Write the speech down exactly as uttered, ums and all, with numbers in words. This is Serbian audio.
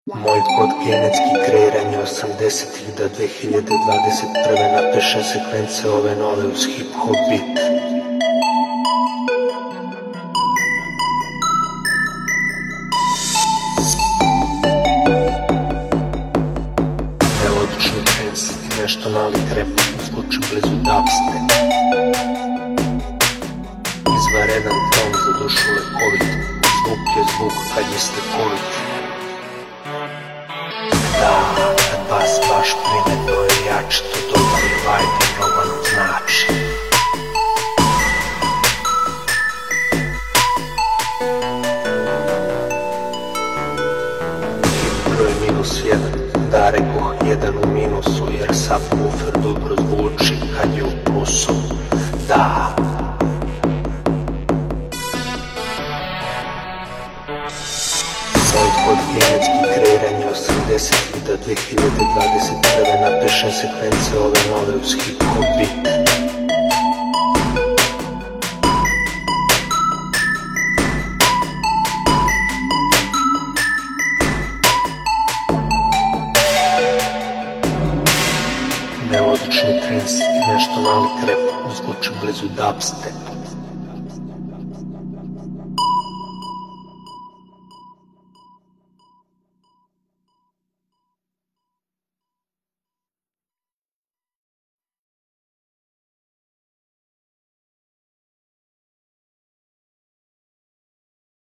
Moj kod genetski kreiranje osamdesetih do dve hiljade dvadeset prve napiše sekvence ove nove uz hip hop beat. Melodični trance i nešto nalik rap zvuči blizu dubstep. Izvaredan ton za dušu lekovit, zvuk je zvuk kad je stepovit. Da, kad bas baš primetno je jači, to dobar je vibe i mnogo nam znači. Hit broj minus jedan, da rekoh jedan u minusu, jer subwoofer dobro zvuči kad je u plusu. Da. Moj kod genetski kreiranje osamdesetih do dve hiljade dvadeset prve napiše sekvence ove nove uz hip hop beat. Melodični trance i nešto nalik rap zvuči blizu dubstepu.